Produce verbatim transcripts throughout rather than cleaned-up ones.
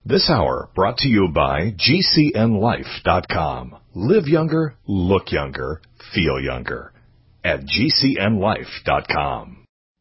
This hour brought to you by G C N life dot com. Live younger, look younger, feel younger at G C N life dot com.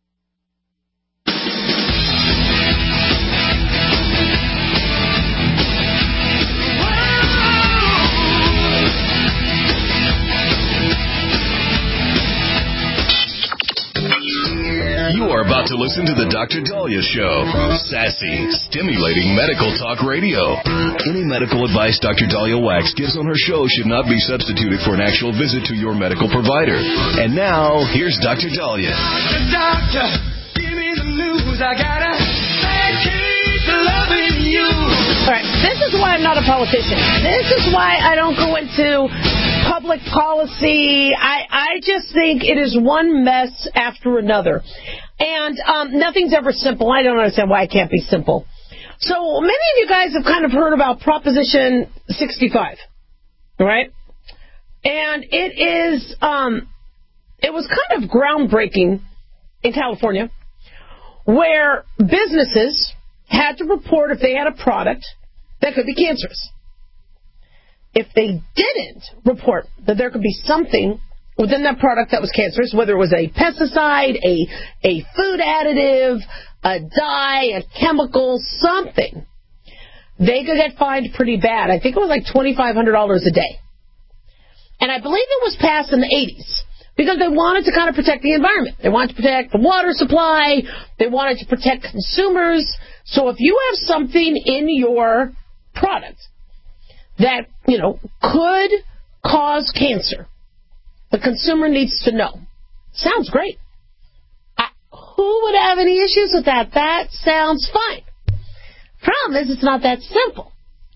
You are about to listen to the Doctor Daliah Show. Sassy, stimulating medical talk radio. Any medical advice Doctor Daliah Wax gives on her show should not be substituted for an actual visit to your medical provider. And now, here's Doctor Daliah. Doctor, give me the news. I gotta keep loving you. All right, this is why I'm not a politician. This is why I don't go into public policy. I, I just think it is one mess after another. And um, nothing's ever simple. I don't understand why it can't be simple. So many of you guys have kind of heard about Proposition sixty-five, right? And it is, um, it was kind of groundbreaking in California, where businesses had to report if they had a product that could be cancerous. If they didn't report that there could be something within that product that was cancerous, whether it was a pesticide, a a food additive, a dye, a chemical, something, they could get fined pretty bad. I think it was like twenty-five hundred dollars a day. And I believe it was passed in the eighties because they wanted to kind of protect the environment. They wanted to protect the water supply. They wanted to protect consumers. So if you have something in your product that, you know, could cause cancer, the consumer needs to know. Sounds great. I, who would have any issues with that? That sounds fine. Problem is, it's not that simple.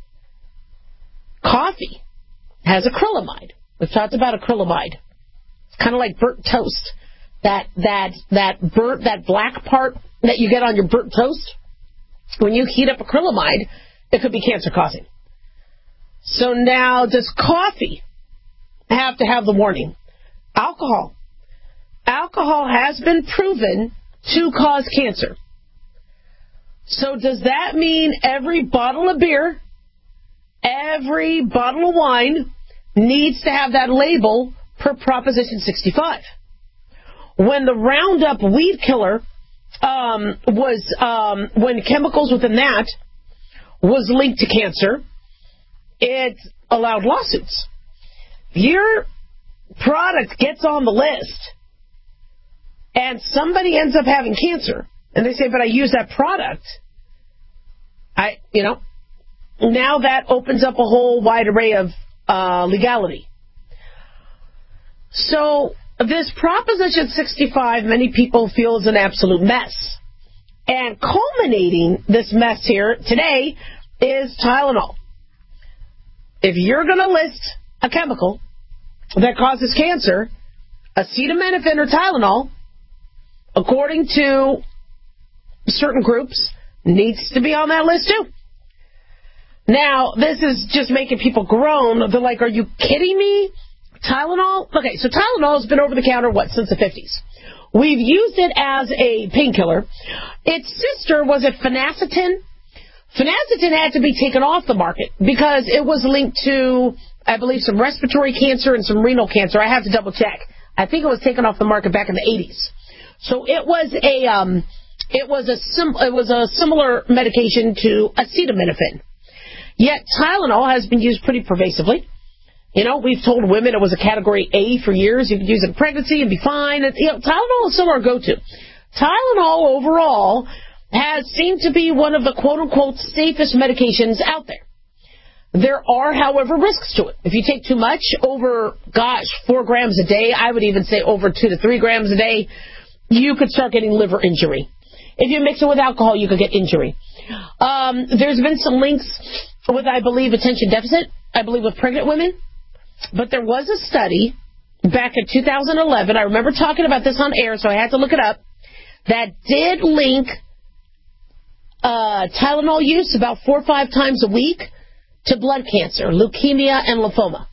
Coffee has acrylamide. We've talked about acrylamide. It's kind of like burnt toast. That that that burnt that black part that you get on your burnt toast. When you heat up acrylamide, it could be cancer causing. So now, does coffee have to have the warning? Alcohol. Alcohol has been proven to cause cancer. So does that mean every bottle of beer, every bottle of wine needs to have that label per Proposition sixty-five? When the Roundup weed killer um, was, um, when chemicals within that was linked to cancer, it allowed lawsuits. Your product gets on the list and somebody ends up having cancer and they say, but I use that product. I, you know, now that opens up a whole wide array of uh, legality. So this Proposition sixty-five, many people feel is an absolute mess. And culminating this mess here today is Tylenol. If you're going to list a chemical that causes cancer, acetaminophen or Tylenol, according to certain groups, needs to be on that list too. Now, this is just making people groan. They're like, are you kidding me? Tylenol? Okay, so Tylenol has been over the counter, what, since the fifties. We've used it as a painkiller. Its sister was it Phenacetin? Phenacetin had to be taken off the market because it was linked to, I believe, some respiratory cancer and some renal cancer. I have to double check. I think it was taken off the market back in the eighties. So it was a um, it was a sim- it was a similar medication to acetaminophen. Yet Tylenol has been used pretty pervasively. You know, we've told women it was a category A for years. You could use it in pregnancy and be fine. And, you know, Tylenol is still our go-to. Tylenol overall has seemed to be one of the quote-unquote safest medications out there. There are, however, risks to it. If you take too much, over, gosh, four grams a day, I would even say over two to three grams a day, you could start getting liver injury. If you mix it with alcohol, you could get injury. Um, there's been some links with, I believe, attention deficit, I believe with pregnant women. But there was a study back in two thousand eleven, I remember talking about this on air, so I had to look it up, that did link uh, Tylenol use about four or five times a week to blood cancer, leukemia, and lymphoma.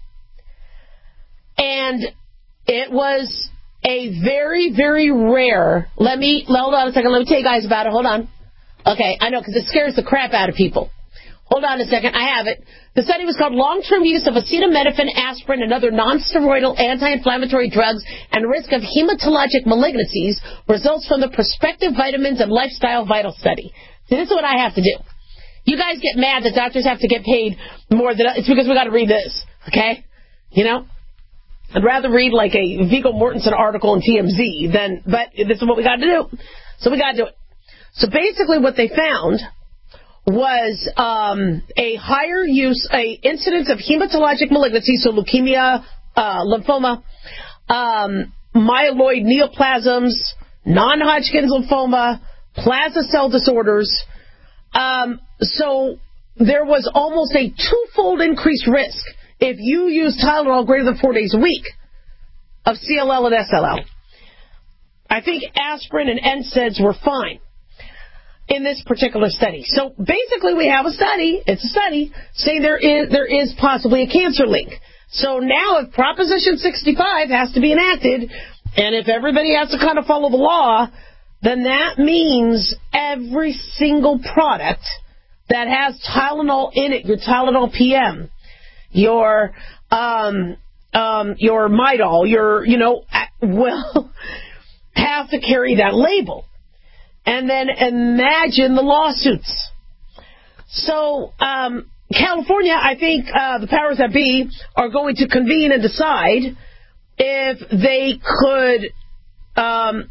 And it was a very, very rare, let me, hold on a second, let me tell you guys about it, hold on. Okay, I know, because it scares the crap out of people. Hold on a second. I have it. The study was called Long-Term Use of Acetaminophen, Aspirin, and Other Non-Steroidal Anti-Inflammatory Drugs and Risk of Hematologic Malignancies. Results from the Prospective Vitamins and Lifestyle Vital Study. See, this is what I have to do. You guys get mad that doctors have to get paid more than... It's because we got to read this, okay? You know? I'd rather read like a Viggo Mortensen article in T M Z than... But this is what we got to do. So we got to do it. So basically what they found... was um, a higher use, a incidence of hematologic malignancy, so leukemia, uh, lymphoma, um, myeloid neoplasms, non-Hodgkin's lymphoma, plasma cell disorders. Um, so there was almost a twofold increased risk if you use Tylenol greater than four days a week of C L L and S L L. I think aspirin and N SAIDs were fine in this particular study. So basically we have a study, it's a study, saying there is there is possibly a cancer link. So now if Proposition sixty-five has to be enacted, and if everybody has to kind of follow the law, then that means every single product that has Tylenol in it, your Tylenol P M, your um, um, your Midol, your, you know, will have to carry that label. And then imagine the lawsuits. So, um, California, I think uh, the powers that be are going to convene and decide if they could um,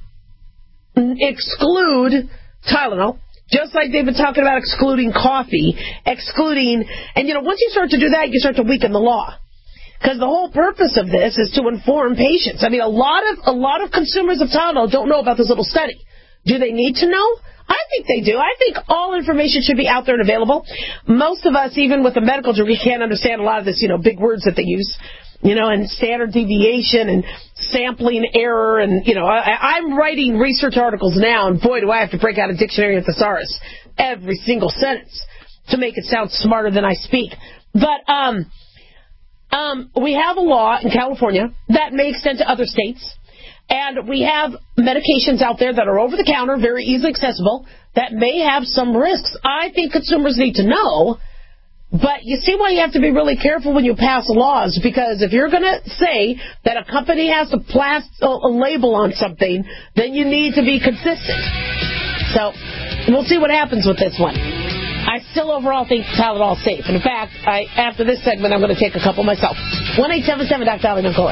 exclude Tylenol, just like they've been talking about excluding coffee, excluding, and, you know, once you start to do that, you start to weaken the law. Because the whole purpose of this is to inform patients. I mean, a lot of a lot of consumers of Tylenol don't know about this little study. Do they need to know? I think they do. I think all information should be out there and available. Most of us, even with a medical degree, can't understand a lot of this, you know, big words that they use, you know, and standard deviation and sampling error. And, you know, I, I'm writing research articles now, and boy, do I have to break out a dictionary and thesaurus every single sentence to make it sound smarter than I speak. But um, um, we have a law in California that may extend to other states. And we have medications out there that are over-the-counter, very easily accessible, that may have some risks. I think consumers need to know, but you see why you have to be really careful when you pass laws, because if you're going to say that a company has to plaster a label on something, then you need to be consistent. So we'll see what happens with this one. I still overall think Tylenol is safe. And in fact, I, after this segment, I'm going to take a couple myself. one eight seven seven Doctor Dolly, don't go away.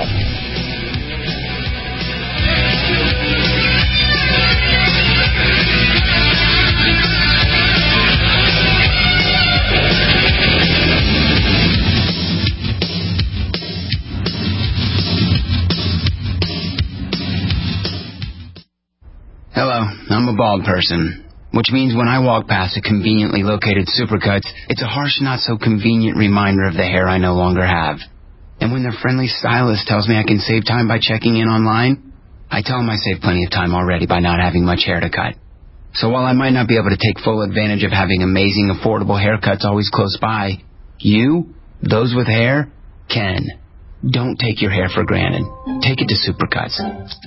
Hello, I'm a bald person, which means when I walk past a conveniently located Supercuts, it's a harsh, not-so-convenient reminder of the hair I no longer have. And when their friendly stylist tells me I can save time by checking in online, I tell them I saved plenty of time already by not having much hair to cut. So while I might not be able to take full advantage of having amazing, affordable haircuts always close by, you, those with hair, can. Don't take your hair for granted. Take it to Supercuts.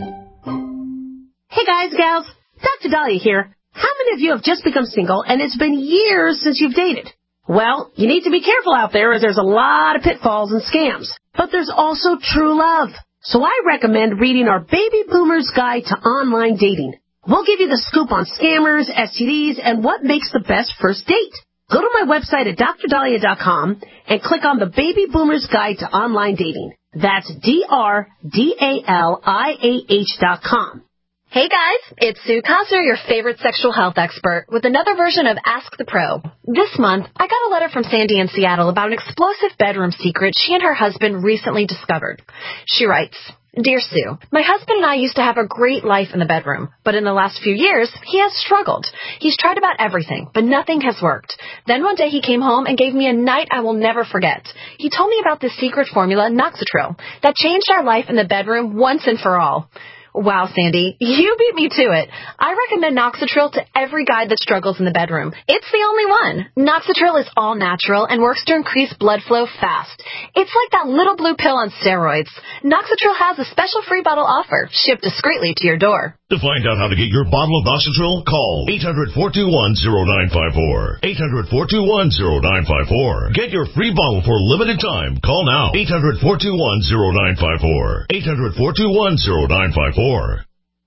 Hey guys, gals, Doctor Dahlia here. How many of you have just become single and it's been years since you've dated? Well, you need to be careful out there as there's a lot of pitfalls and scams. But there's also true love. So I recommend reading our Baby Boomer's Guide to Online Dating. We'll give you the scoop on scammers, S T Ds, and what makes the best first date. Go to my website at dr dahlia dot com and click on the Baby Boomer's Guide to Online Dating. That's D R D A L I A H dot com. Hey guys, it's Sue Cosner, your favorite sexual health expert, with another version of Ask the Pro. This month, I got a letter from Sandy in Seattle about an explosive bedroom secret she and her husband recently discovered. She writes, Dear Sue, my husband and I used to have a great life in the bedroom, but in the last few years, he has struggled. He's tried about everything, but nothing has worked. Then one day he came home and gave me a night I will never forget. He told me about this secret formula, Noxatril, that changed our life in the bedroom once and for all. Wow, Sandy, you beat me to it. I recommend Noxitril to every guy that struggles in the bedroom. It's the only one. Noxitril is all natural and works to increase blood flow fast. It's like that little blue pill on steroids. Noxitril has a special free bottle offer, shipped discreetly to your door. To find out how to get your bottle of Noxitril, call eight hundred, four two one, zero nine five four. eight hundred, four two one, zero nine five four. Get your free bottle for a limited time. Call now. eight hundred, four two one, zero nine five four. eight hundred, four two one, zero nine five four.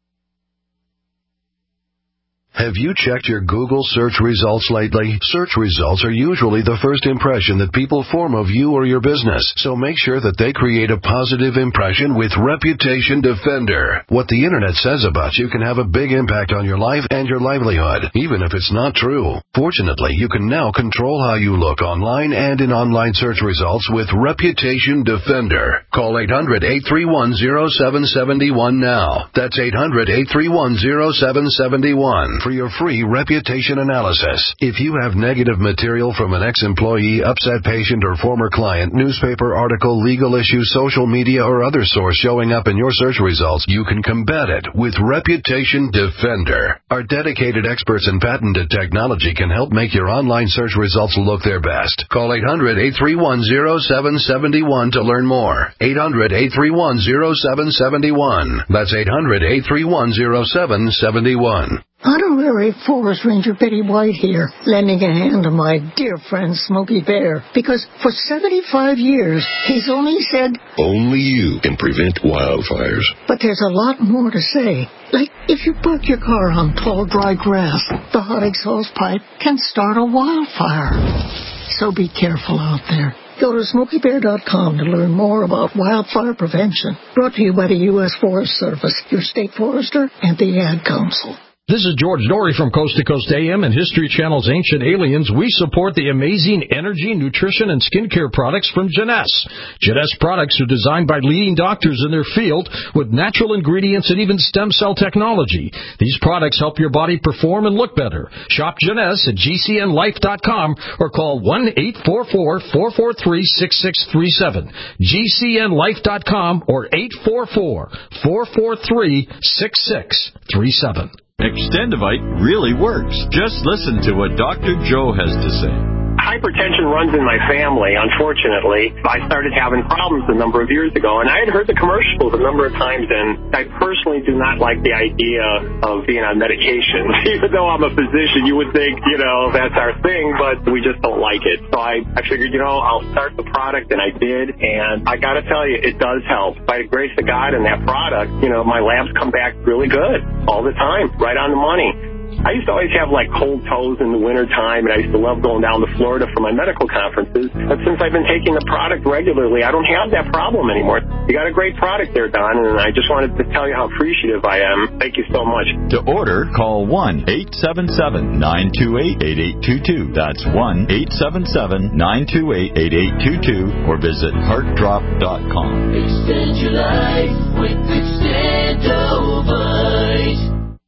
Have you checked your Google search results lately? Search results are usually the first impression that people form of you or your business, so make sure that they create a positive impression with Reputation Defender. What the internet says about you can have a big impact on your life and your livelihood, even if it's not true. Fortunately, you can now control how you look online and in online search results with Reputation Defender. Call eight hundred, eight three one, zero seven seven one now. That's eight hundred, eight three one, zero seven seven one. For your free reputation analysis. If you have negative material from an ex-employee, upset patient, or former client, newspaper article, legal issue, social media, or other source showing up in your search results, you can combat it with Reputation Defender. Our dedicated experts in patented technology can help make your online search results look their best. Call eight hundred, eight three one, zero seven seven one to learn more. eight hundred, eight three one, zero seven seven one. That's eight hundred, eight three one, zero seven seven one. Honorary Forest Ranger Betty White here, lending a hand to my dear friend Smokey Bear, because for seventy-five years, he's only said, only you can prevent wildfires. But there's a lot more to say. Like, if you park your car on tall, dry grass, the hot exhaust pipe can start a wildfire. So be careful out there. Go to smokey bear dot com to learn more about wildfire prevention. Brought to you by the U S Forest Service, your state forester, and the Ad Council. This is George Dory from Coast to Coast A M and History Channel's Ancient Aliens. We support the amazing energy, nutrition, and skincare products from Jeunesse. Jeunesse products are designed by leading doctors in their field with natural ingredients and even stem cell technology. These products help your body perform and look better. Shop Jeunesse at G C N life dot com or call one eight four four, four four three, six six three seven. G C N life dot com or eight four four, four four three, six six three seven. Extendivite really works. Just listen to what Doctor Joe has to say. Hypertension runs in my family, unfortunately. I started having problems a number of years ago, and I had heard the commercials a number of times, and I personally do not like the idea of being on medication. Even though I'm a physician, you would think, you know, that's our thing, but we just don't like it. So I, I figured, you know, I'll start the product, and I did, and I got to tell you, it does help. By the grace of God and that product, you know, my labs come back really good all the time, right on the money. I used to always have, like, cold toes in the wintertime, and I used to love going down to Florida for my medical conferences. But since I've been taking the product regularly, I don't have that problem anymore. You got a great product there, Don, and I just wanted to tell you how appreciative I am. Thank you so much. To order, call one eight seven seven, nine two eight, eight eight two two. That's one eight seven seven, nine two eight, eight eight two two, or visit heart drop dot com. Extend your life with Extendovite.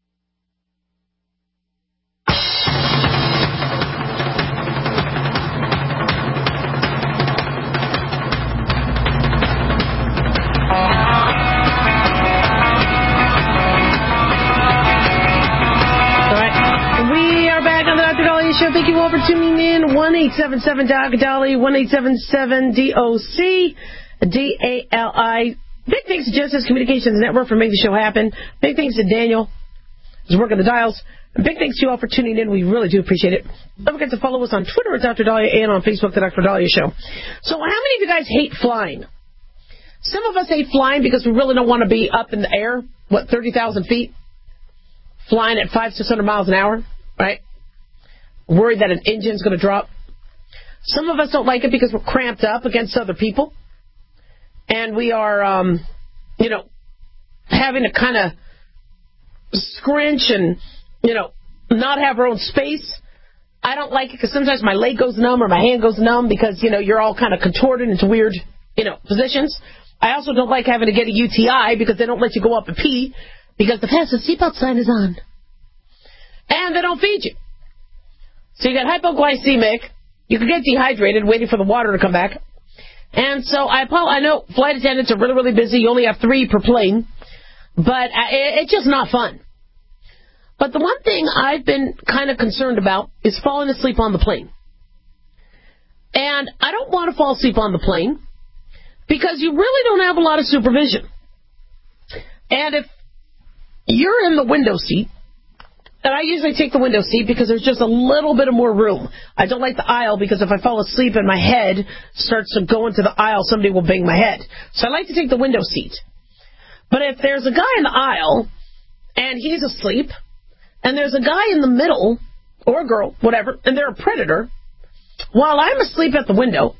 Show. Thank you all for tuning in. one eight seven seven D O C D A L I, one eight seven seven D O C D A L I. Big thanks to Genesis Communications Network for making the show happen. Big thanks to Daniel, who's working the dials. And big thanks to you all for tuning in. We really do appreciate it. Don't forget to follow us on Twitter at Doctor Dahlia and on Facebook, The Doctor Dahlia Show. So how many of you guys hate flying? Some of us hate flying because we really don't want to be up in the air, what, thirty thousand feet? Flying at five, six hundred miles an hour, right? Worried that an engine's going to drop. Some of us don't like it because we're cramped up against other people. And we are, um, you know, having to kind of scrunch and, you know, not have our own space. I don't like it because sometimes my leg goes numb or my hand goes numb because, you know, you're all kind of contorted into weird, you know, positions. I also don't like having to get a U T I because they don't let you go up and pee because the fasten seatbelt sign is on. And they don't feed you. So you got hypoglycemic. You can get dehydrated waiting for the water to come back. And so I, I know flight attendants are really, really busy. You only have three per plane. But it's just not fun. But the one thing I've been kind of concerned about is falling asleep on the plane. And I don't want to fall asleep on the plane because you really don't have a lot of supervision. And if you're in the window seat, and I usually take the window seat because there's just a little bit of more room. I don't like the aisle because if I fall asleep and my head starts to go into the aisle, somebody will bang my head. So I like to take the window seat. But if there's a guy in the aisle and he's asleep, and there's a guy in the middle, or a girl, whatever, and they're a predator, while I'm asleep at the window,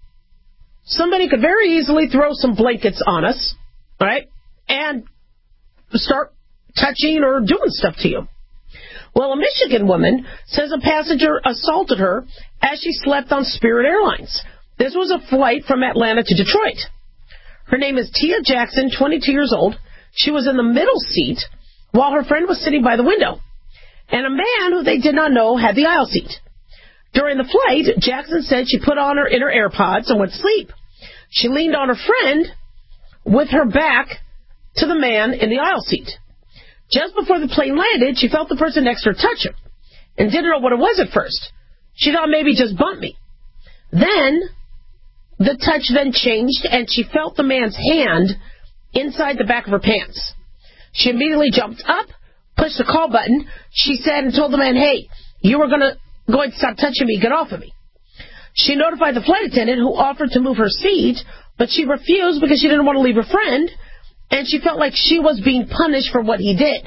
somebody could very easily throw some blankets on us, all right, and start touching or doing stuff to you. Well, a Michigan woman says a passenger assaulted her as she slept on Spirit Airlines. This was a flight from Atlanta to Detroit. Her name is Tia Jackson, twenty-two years old. She was in the middle seat while her friend was sitting by the window. And a man who they did not know had the aisle seat. During the flight, Jackson said she put on her inner AirPods and went to sleep. She leaned on her friend with her back to the man in the aisle seat. Just before the plane landed, she felt the person next to her touch her and didn't know what it was at first. She thought maybe just bumped me. Then the touch then changed, and she felt the man's hand inside the back of her pants. She immediately jumped up, pushed the call button. She said and told the man, hey, you were going to going to stop touching me, get off of me. She notified the flight attendant, who offered to move her seat, but she refused because she didn't want to leave her friend, and she felt like she was being punished for what he did.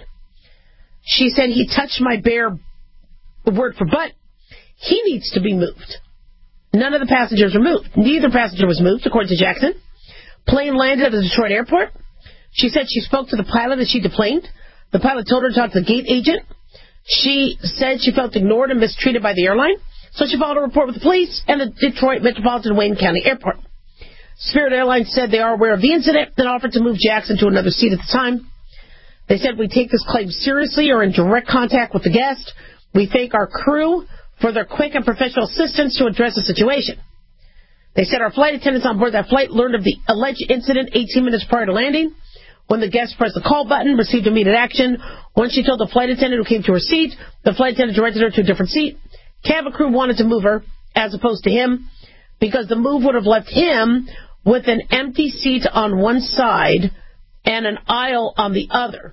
She said, he touched my bare word for butt. He needs to be moved. None of the passengers were moved. Neither passenger was moved, according to Jackson. Plane landed at the Detroit airport. She said she spoke to the pilot as she deplaned. The pilot told her to talk to the gate agent. She said she felt ignored and mistreated by the airline, so she filed a report with the police and the Detroit Metropolitan Wayne County Airport. Spirit Airlines said they are aware of the incident and offered to move Jackson to another seat at the time. They said, we take this claim seriously, are in direct contact with the guest. We thank our crew for their quick and professional assistance to address the situation. They said our flight attendants on board that flight learned of the alleged incident eighteen minutes prior to landing. When the guest pressed the call button, received immediate action. Once she told the flight attendant who came to her seat, the flight attendant directed her to a different seat. Cabin crew wanted to move her, as opposed to him, because the move would have left him with an empty seat on one side and an aisle on the other.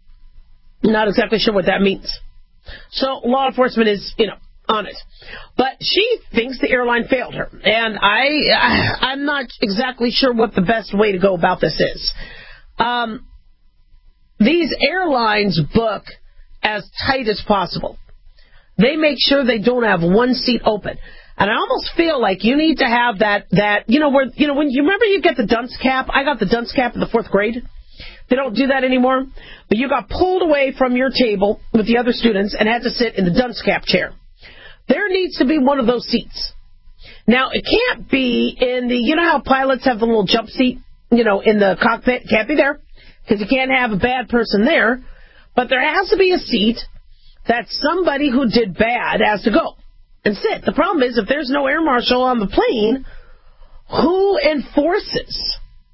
Not exactly sure what that means. So law enforcement is, you know, on it. But she thinks the airline failed her. And I, I I'm not exactly sure what the best way to go about this is. Um, these airlines book as tight as possible. They make sure they don't have one seat open. And I almost feel like you need to have that, that you know, where, you know, when you remember you get the dunce cap? I got the dunce cap in the fourth grade. They don't do that anymore. But you got pulled away from your table with the other students and had to sit in the dunce cap chair. There needs to be one of those seats. Now, it can't be in the, you know how pilots have the little jump seat, you know, in the cockpit? Can't be there because you can't have a bad person there. But there has to be a seat that somebody who did bad has to go and sit. The problem is if there's no air marshal on the plane, who enforces,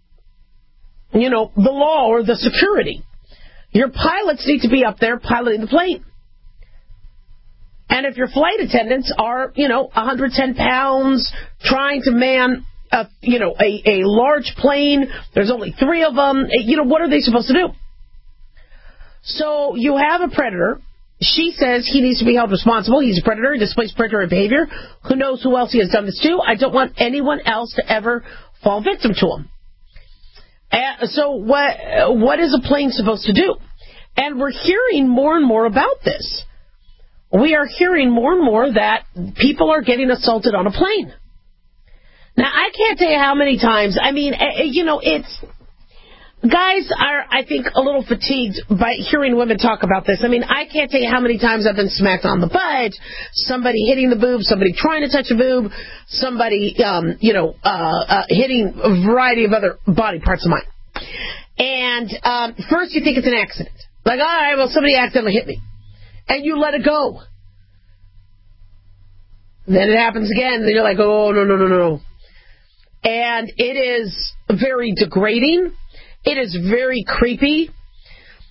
you know, the law or the security? Your pilots need to be up there piloting the plane. And if your flight attendants are, you know, one hundred ten pounds, trying to man, a, you know, a, a large plane, there's only three of them, you know, what are they supposed to do? So you have a predator. She says he needs to be held responsible. He's a predator. He displays predatory behavior. Who knows who else he has done this to? I don't want anyone else to ever fall victim to him. Uh, so what what is a plane supposed to do? And we're hearing more and more about this. We are hearing more and more that people are getting assaulted on a plane. Now, I can't tell you how many times. I mean, you know, it's... Guys are, I think, a little fatigued by hearing women talk about this. I mean, I can't tell you how many times I've been smacked on the butt, somebody hitting the boob, somebody trying to touch a boob, somebody, um, you know, uh, uh, hitting a variety of other body parts of mine. And um, first you think it's an accident. Like, all right, well, somebody accidentally hit me. And you let it go. Then it happens again, and then you're like, oh, no, no, no, no. And it is very degrading. It is very creepy.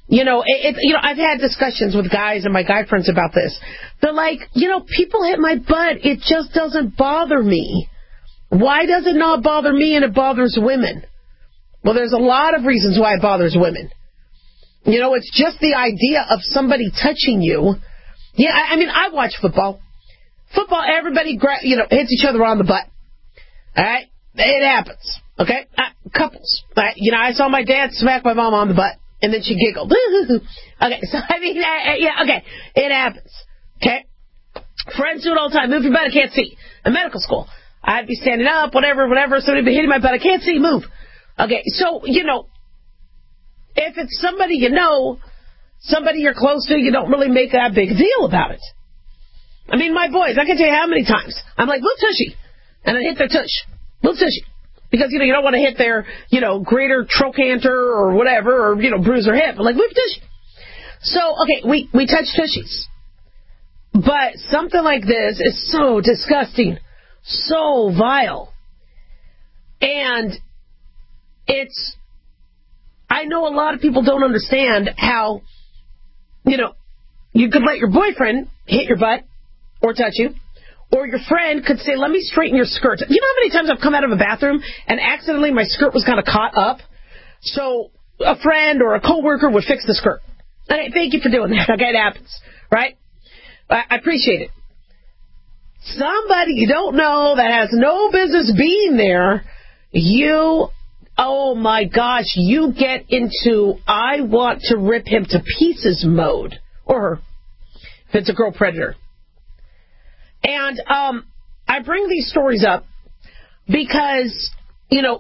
You know, it, it, you know, I've had discussions with guys and my guy friends about this. They're like, you know, people hit my butt. It just doesn't bother me. Why does it not bother me and it bothers women? Well, there's a lot of reasons why it bothers women. You know, it's just the idea of somebody touching you. Yeah, I, I mean, I watch football. Football, everybody, gra- you know, hits each other on the butt. All right? It happens. Okay? Uh, couples. All right? You know, I saw my dad smack my mom on the butt. And then she giggled. Okay, so I mean, uh, yeah, okay, it happens. Okay, friends do it all the time. Move your butt, I can't see. In medical school, I'd be standing up, whatever, whatever. Somebody'd be hitting my butt, I can't see. Move. Okay, so you know, if it's somebody you know, somebody you're close to, you don't really make that big deal about it. I mean, my boys, I can tell you how many times I'm like, little tushy, and I hit their tush, little tushy. Because, you know, you don't want to hit their, you know, greater trochanter or whatever, or, you know, bruise their hip. But like, we tushy. So, okay, we, we touch tushies. But something like this is so disgusting, so vile. And it's, I know a lot of people don't understand how, you know, you could let your boyfriend hit your butt or touch you. Or your friend could say, let me straighten your skirt. You know how many times I've come out of a bathroom and accidentally my skirt was kind of caught up? So a friend or a coworker would fix the skirt. Okay, thank you for doing that. Okay, it happens, right? I appreciate it. Somebody you don't know that has no business being there, you, oh my gosh, you get into I want to rip him to pieces mode. Or her, if it's a girl predator. And um, I bring these stories up because, you know,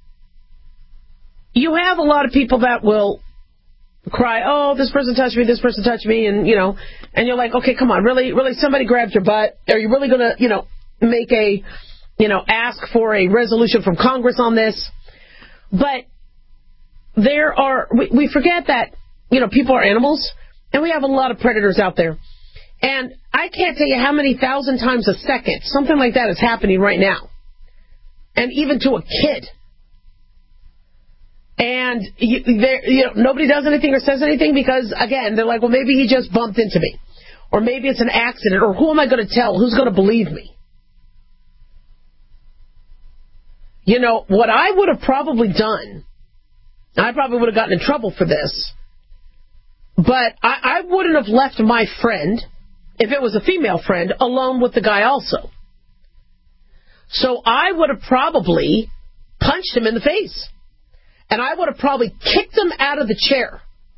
you have a lot of people that will cry, oh, this person touched me, this person touched me, and, you know, and you're like, okay, come on, really, really, somebody grabbed your butt? Are you really going to, you know, make a, you know, ask for a resolution from Congress on this? But there are, we, we forget that, you know, people are animals, and we have a lot of predators out there. And I can't tell you how many thousand times a second something like that is happening right now. And even to a kid. And you, you know, nobody does anything or says anything because, again, they're like, well, maybe he just bumped into me. Or maybe it's an accident. Or who am I going to tell? Who's going to believe me? You know, what I would have probably done, I probably would have gotten in trouble for this, but I, I wouldn't have left my friend, if it was a female friend, alone with the guy also. So I would have probably punched him in the face. And I would have probably kicked him out of the chair.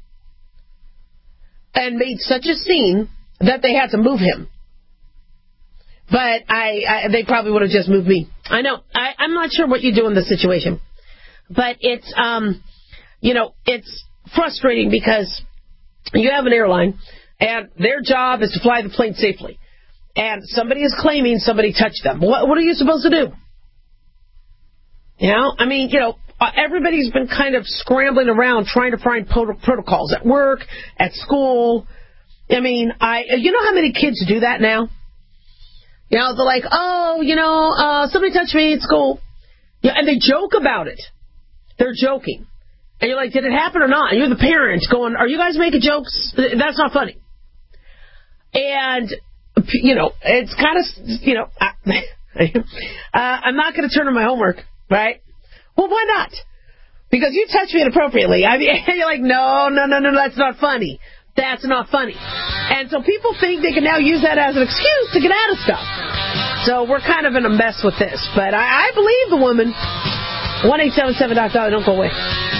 And made such a scene that they had to move him. But I, I they probably would have just moved me. I know. I, I'm not sure what you do in this situation. But it's, um, you know, it's frustrating because you have an airline. And their job is to fly the plane safely. And somebody is claiming somebody touched them. What, what are you supposed to do? You know, I mean, you know, everybody's been kind of scrambling around trying to find pro- protocols at work, at school. I mean, I you know how many kids do that now? You know, they're like, oh, you know, uh, somebody touched me at school. Yeah, and they joke about it. They're joking. And you're like, did it happen or not? And you're the parent going, are you guys making jokes? That's not funny. And, you know, it's kind of, you know, I, uh, I'm not going to turn in my homework, right? Well, why not? Because you touch me inappropriately. I mean, you're like, no, no, no, no, that's not funny. That's not funny. And so people think they can now use that as an excuse to get out of stuff. So we're kind of in a mess with this. But I, I believe the woman. one eight seven seven Doc Dolly, don't go away.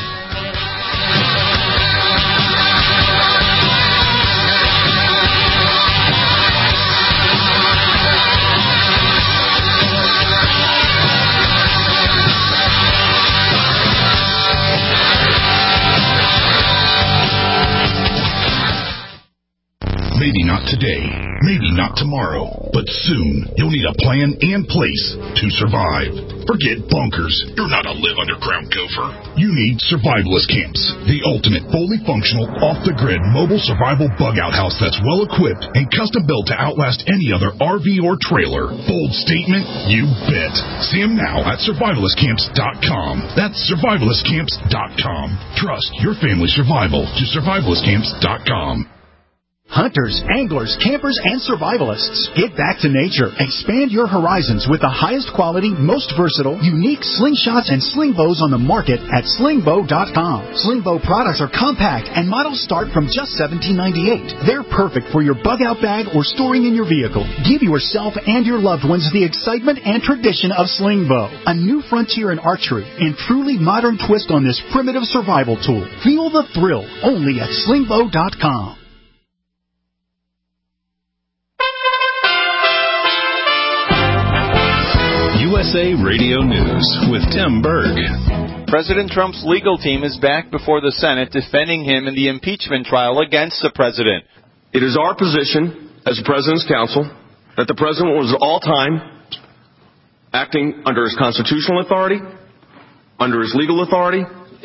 Maybe not today, maybe not tomorrow, but soon you'll need a plan and place to survive. Forget bunkers. You're not a live underground gopher. You need Survivalist Camps, the ultimate fully functional, off-the-grid mobile survival bug-out house that's well-equipped and custom-built to outlast any other R V or trailer. Bold statement? You bet. See them now at survivalist camps dot com. That's survivalist camps dot com. Trust your family's survival to survivalist camps dot com. Hunters, anglers, campers, and survivalists, get back to nature. Expand your horizons with the highest quality, most versatile, unique slingshots and sling bows on the market at sling bow dot com. Sling bow products are compact and models start from just seventeen ninety-eight. They're perfect for your bug-out bag or storing in your vehicle. Give yourself and your loved ones the excitement and tradition of sling bow, a new frontier in archery and truly modern twist on this primitive survival tool. Feel the thrill only at sling bow dot com. U S A Radio News with Tim Berg. President Trump's legal team is back before the Senate defending him in the impeachment trial against the president. It is our position as the President's counsel that the President was at all time acting under his constitutional authority, under his legal authority,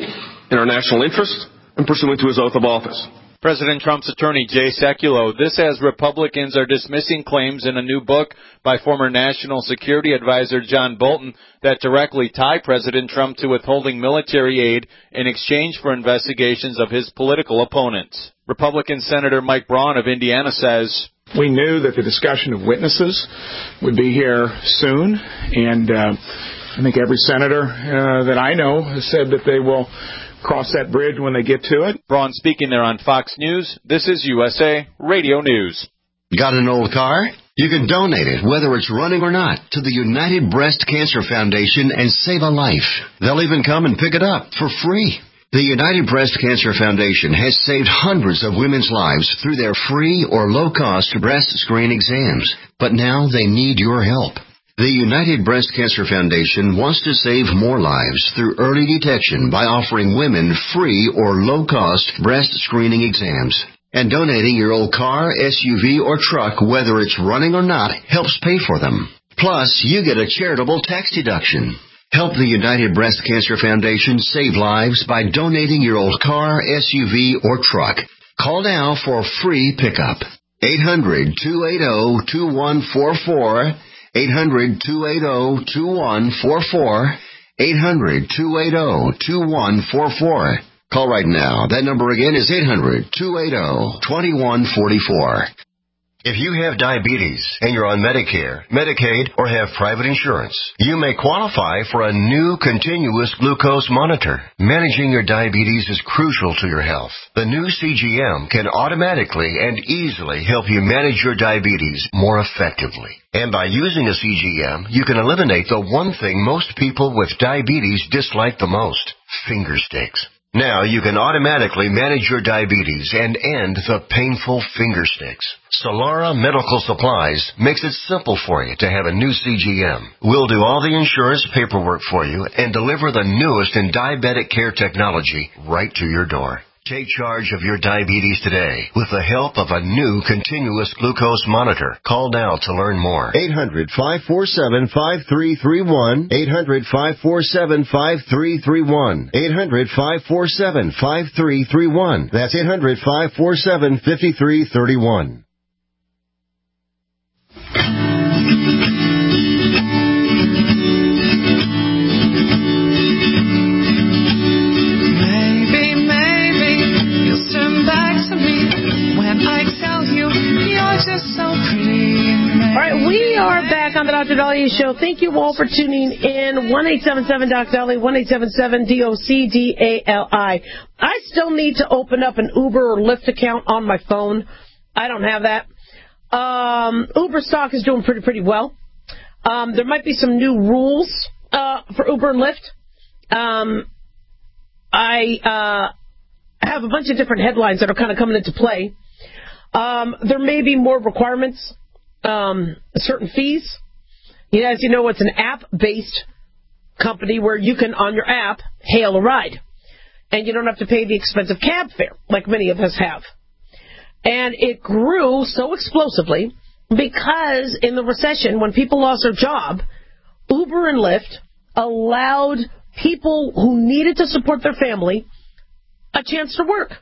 in our national interest, and pursuant to his oath of office. President Trump's attorney, Jay Sekulow, this as Republicans are dismissing claims in a new book by former National Security Advisor John Bolton that directly tie President Trump to withholding military aid in exchange for investigations of his political opponents. Republican Senator Mike Braun of Indiana says, we knew that the discussion of witnesses would be here soon, and uh, I think every senator uh, that I know has said that they will cross that bridge when they get to it. Braun speaking there on Fox News. This is U S A Radio News. Got an old car? You can donate it, whether it's running or not, to the United Breast Cancer Foundation and save a life. They'll even come and pick it up for free. The United Breast Cancer Foundation has saved hundreds of women's lives through their free or low-cost breast screen exams. But now they need your help. The United Breast Cancer Foundation wants to save more lives through early detection by offering women free or low-cost breast screening exams. And donating your old car, S U V, or truck, whether it's running or not, helps pay for them. Plus, you get a charitable tax deduction. Help the United Breast Cancer Foundation save lives by donating your old car, S U V, or truck. Call now for a free pickup. eight hundred, two eight zero, two one four four. eight hundred, two eight zero, two one four four, eight hundred, two eight zero, two one four four. Call right now. That number again is eight hundred, two eight zero, two one four four. If you have diabetes and you're on Medicare, Medicaid, or have private insurance, you may qualify for a new continuous glucose monitor. Managing your diabetes is crucial to your health. The new C G M can automatically and easily help you manage your diabetes more effectively. And by using a C G M, you can eliminate the one thing most people with diabetes dislike the most: finger sticks. Now you can automatically manage your diabetes and end the painful finger sticks. Solara Medical Supplies makes it simple for you to have a new C G M. We'll do all the insurance paperwork for you and deliver the newest in diabetic care technology right to your door. Take charge of your diabetes today with the help of a new continuous glucose monitor. Call now to learn more. eight hundred, five four seven, five three three one. eight hundred, five four seven, five three three one. eight hundred, five four seven, five three three one. That's eight hundred, five four seven, five three three one. All right, we are back on the Doctor Dahlia Show. Thank you all for tuning in. one eight seven seven D O C Dahlia, one eight seven seven D O C D A L I. I still need to open up an Uber or Lyft account on my phone. I don't have that. Um, Uber stock is doing pretty, pretty well. Um, there might be some new rules uh, for Uber and Lyft. Um, I uh, have a bunch of different headlines that are kind of coming into play. Um, there may be more requirements, um, certain fees. You know, as you know, it's an app-based company where you can, on your app, hail a ride. And you don't have to pay the expensive cab fare, like many of us have. And it grew so explosively because in the recession, when people lost their job, Uber and Lyft allowed people who needed to support their family a chance to work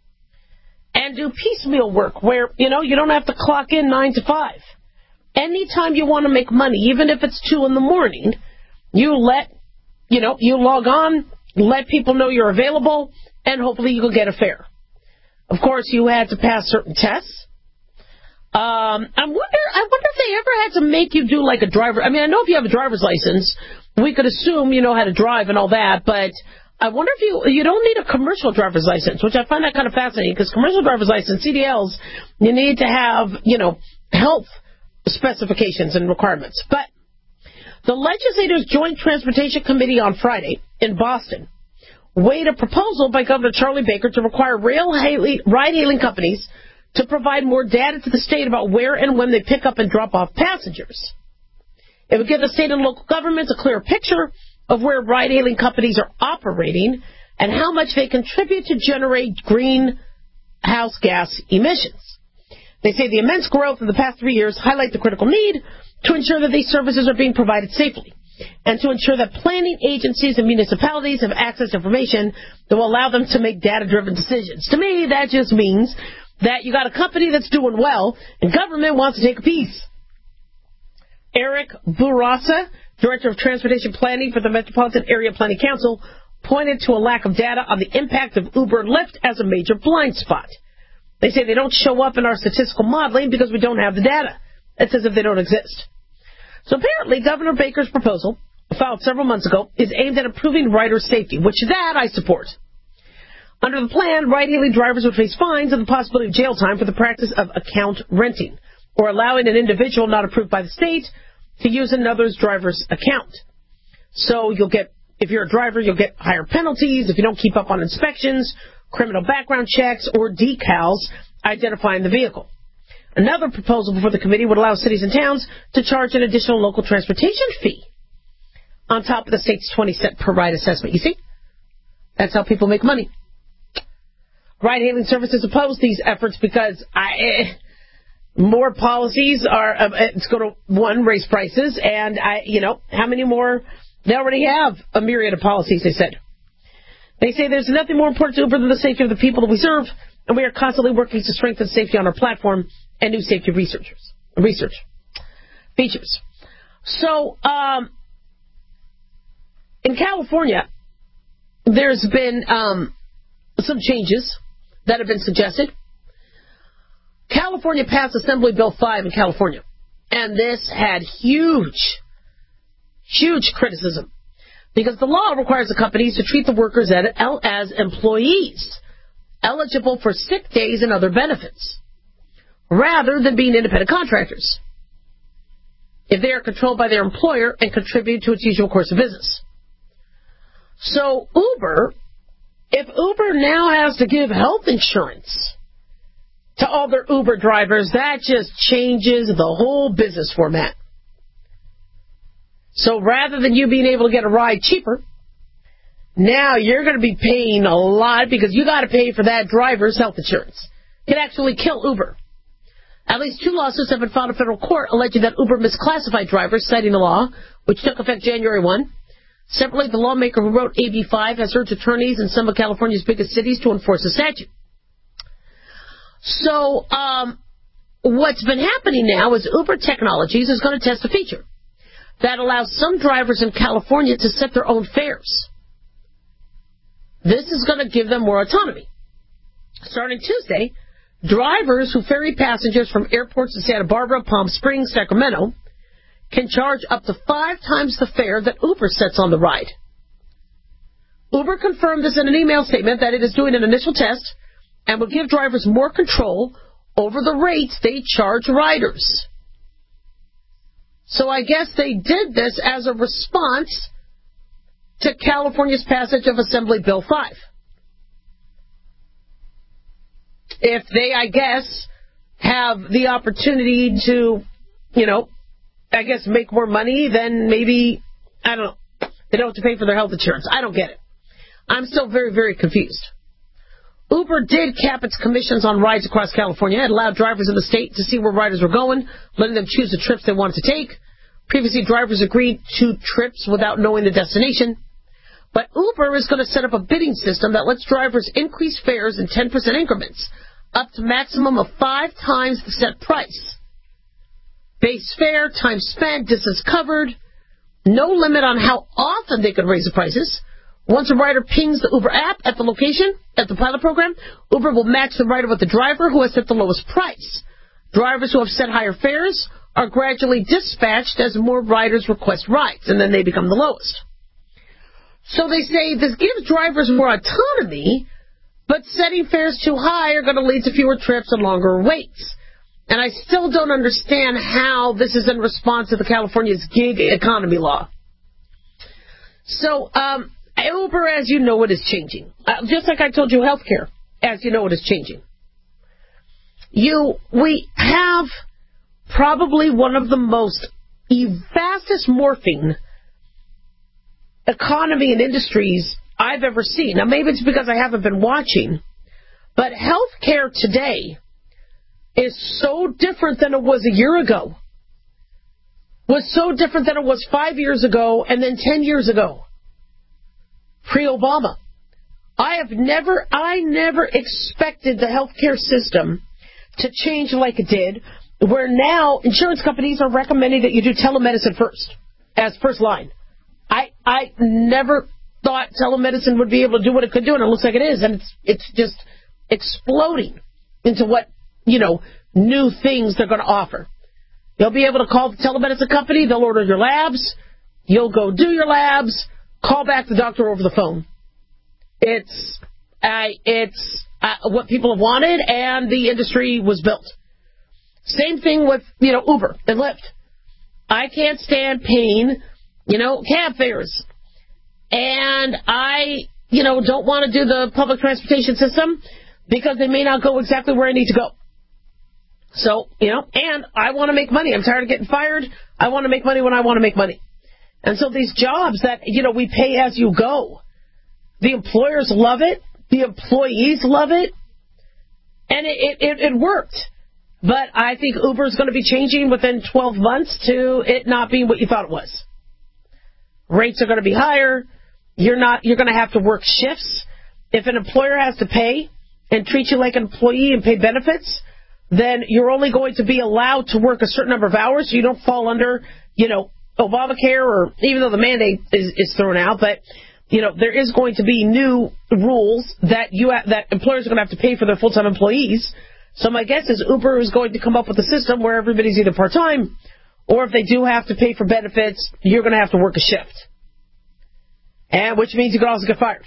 and do piecemeal work where, you know, you don't have to clock in nine to five. Anytime you want to make money, even if it's two in the morning, you let, you know, you log on, let people know you're available, and hopefully you will get a fare. Of course, you had to pass certain tests. Um, I wonder, I wonder if they ever had to make you do like a driver. I mean, I know if you have a driver's license, we could assume you know how to drive and all that, but I wonder if you, you don't need a commercial driver's license, which I find that kind of fascinating, because commercial driver's license, C D Ls, you need to have, you know, health specifications and requirements. But the Legislature's Joint Transportation Committee on Friday in Boston weighed a proposal by Governor Charlie Baker to require rail ride-hailing companies to provide more data to the state about where and when they pick up and drop off passengers. It would give the state and local governments a clearer picture of where ride-hailing companies are operating and how much they contribute to generate greenhouse gas emissions. They say the immense growth in the past three years highlight the critical need to ensure that these services are being provided safely and to ensure that planning agencies and municipalities have access to information that will allow them to make data-driven decisions. To me, that just means that you got a company that's doing well and government wants to take a piece. Eric Bourassa, Director of Transportation Planning for the Metropolitan Area Planning Council, pointed to a lack of data on the impact of Uber and Lyft as a major blind spot. They say they don't show up in our statistical modeling because we don't have the data. It's as if they don't exist. So apparently, Governor Baker's proposal, filed several months ago, is aimed at improving rider safety, which that I support. Under the plan, ride-hailing drivers would face fines and the possibility of jail time for the practice of account renting, or allowing an individual not approved by the state to use another's driver's account. So you'll get, if you're a driver, you'll get higher penalties if you don't keep up on inspections, criminal background checks, or decals identifying the vehicle. Another proposal before the committee would allow cities and towns to charge an additional local transportation fee on top of the state's twenty cent per ride assessment. You see? That's how people make money. Ride-hailing services oppose these efforts because I, eh, more policies are, uh, it's going to, one, raise prices, and, I, you know, how many more? They already have a myriad of policies, they said. They say there's nothing more important to Uber than the safety of the people that we serve, and we are constantly working to strengthen safety on our platform and new safety researchers, research features. So, um, in California, there's been um, some changes that have been suggested. California passed Assembly Bill five in California, and this had huge, huge criticism because the law requires the companies to treat the workers as employees eligible for sick days and other benefits, rather than being independent contractors, if they are controlled by their employer and contribute to its usual course of business. So Uber, if Uber now has to give health insurance to all their Uber drivers, that just changes the whole business format. So rather than you being able to get a ride cheaper, now you're going to be paying a lot because you got to pay for that driver's health insurance. It could actually kill Uber. At least two lawsuits have been filed in federal court alleging that Uber misclassified drivers, citing the law, which took effect January first. Separately, the lawmaker who wrote A B five has urged attorneys in some of California's biggest cities to enforce the statute. So, um, what's been happening now is Uber Technologies is going to test a feature that allows some drivers in California to set their own fares. This is going to give them more autonomy. Starting Tuesday, drivers who ferry passengers from airports in Santa Barbara, Palm Springs, Sacramento can charge up to five times the fare that Uber sets on the ride. Uber confirmed this in an email statement that it is doing an initial test and will give drivers more control over the rates they charge riders. So I guess they did this as a response to California's passage of Assembly Bill five. If they, I guess, have the opportunity to, you know, I guess make more money, then maybe, I don't know, they don't have to pay for their health insurance. I don't get it. I'm still very, very confused. Uber did cap its commissions on rides across California. It allowed drivers in the state to see where riders were going, letting them choose the trips they wanted to take. Previously, drivers agreed to trips without knowing the destination. But Uber is going to set up a bidding system that lets drivers increase fares in ten percent increments, up to a maximum of five times the set price. Base fare, time spent, distance covered. No limit on how often they could raise the prices. Once a rider pings the Uber app at the location, at the pilot program, Uber will match the rider with the driver who has set the lowest price. Drivers who have set higher fares are gradually dispatched as more riders request rides, and then they become the lowest. So they say this gives drivers more autonomy, but setting fares too high are going to lead to fewer trips and longer waits. And I still don't understand how this is in response to the California's gig economy law. So, um, Uber, as you know, it is changing. Uh, just like I told you, healthcare, as you know, it is changing. You, we have probably one of the most fastest morphing economy and industries I've ever seen. Now, maybe it's because I haven't been watching, but healthcare today is so different than it was a year ago. Was so different than it was five years ago and then ten years ago. Pre-Obama. I have never, I never expected the healthcare system to change like it did, where now insurance companies are recommending that you do telemedicine first, as first line. I, I never thought telemedicine would be able to do what it could do, and it looks like it is, and it's, it's just exploding into what, you know, new things they're going to offer. You'll be able to call the telemedicine company, they'll order your labs, you'll go do your labs, call back the doctor over the phone. It's uh, it's uh, what people have wanted, and the industry was built. Same thing with, you know, Uber and Lyft. I can't stand paying, you know, cab fares. And I, you know, don't want to do the public transportation system because they may not go exactly where I need to go. So, you know, and I want to make money. I'm tired of getting fired. I want to make money when I want to make money. And so these jobs that, you know, we pay as you go, the employers love it, the employees love it, and it, it, it worked. But I think Uber is going to be changing within twelve months to it not being what you thought it was. Rates are going to be higher. You're not, you're going to have to work shifts. If an employer has to pay and treat you like an employee and pay benefits, then you're only going to be allowed to work a certain number of hours so you don't fall under, you know, Obamacare, or even though the mandate is, is thrown out, but, you know, there is going to be new rules that you ha- that employers are going to have to pay for their full-time employees. So my guess is Uber is going to come up with a system where everybody's either part-time, or if they do have to pay for benefits, you're going to have to work a shift. And which means you could also get fired.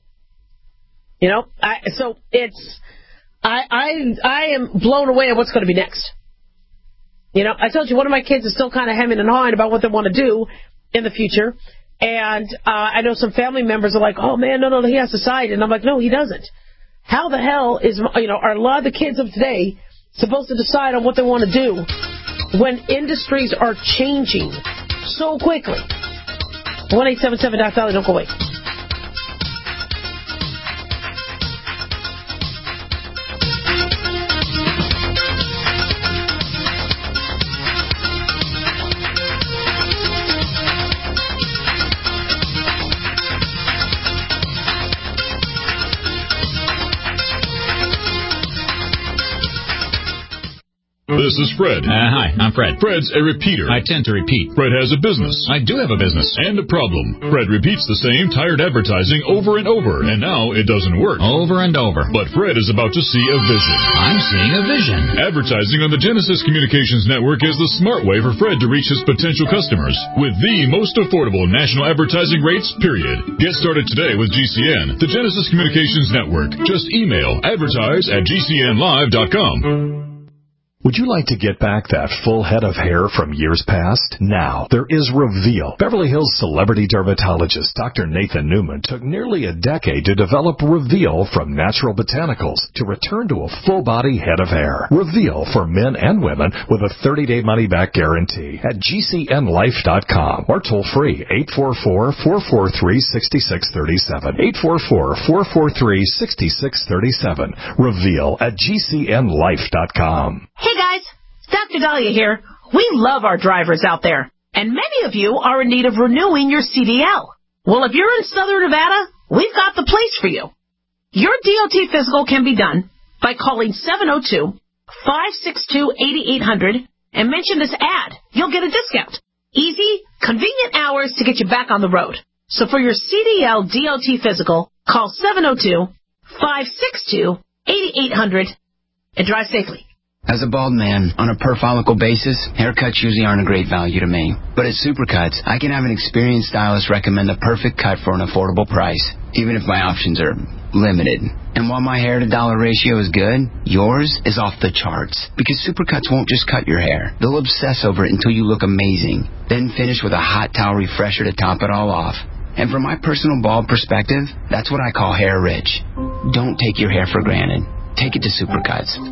You know, I, so it's, I, I, I am blown away at what's going to be next. You know, I told you one of my kids is still kind of hemming and hawing about what they want to do in the future. And uh, I know some family members are like, oh, man, no, no, he has to decide. And I'm like, no, he doesn't. How the hell is, you know, are a lot of the kids of today supposed to decide on what they want to do when industries are changing so quickly? one eight seven seven Doc Dolly, don't go away. This is Fred. Uh, hi, I'm Fred. Fred's a repeater. I tend to repeat. Fred has a business. I do have a business. And a problem. Fred repeats the same tired advertising over and over, and now it doesn't work. Over and over. But Fred is about to see a vision. I'm seeing a vision. Advertising on the Genesis Communications Network is the smart way for Fred to reach his potential customers with the most affordable national advertising rates, period. Get started today with G C N, the Genesis Communications Network. Just email advertise at g c n live dot com. Would you like to get back that full head of hair from years past? Now, there is Reveal. Beverly Hills celebrity dermatologist Doctor Nathan Newman took nearly a decade to develop Reveal from natural botanicals to return to a full-body head of hair. Reveal for men and women with a thirty-day money-back guarantee at g c n life dot com or toll-free eight four four, four four three, six six three seven. eight four four, four four three, six six three seven. Reveal at g c n life dot com. Hey guys, Doctor Dahlia here. We love our drivers out there. And many of you are in need of renewing your C D L. Well, if you're in Southern Nevada, we've got the place for you. Your D O T physical can be done by calling seven oh two, five six two, eight eight hundred and mention this ad. You'll get a discount. Easy, convenient hours to get you back on the road. So for your C D L D O T physical, call seven oh two, five six two, eight eight hundred and drive safely. As a bald man, on a per-follicle basis, haircuts usually aren't a great value to me. But at Supercuts, I can have an experienced stylist recommend the perfect cut for an affordable price, even if my options are limited. And while my hair-to-dollar ratio is good, yours is off the charts. Because Supercuts won't just cut your hair. They'll obsess over it until you look amazing. Then finish with a hot towel refresher to top it all off. And from my personal bald perspective, that's what I call hair rich. Don't take your hair for granted. Take it to Supercuts.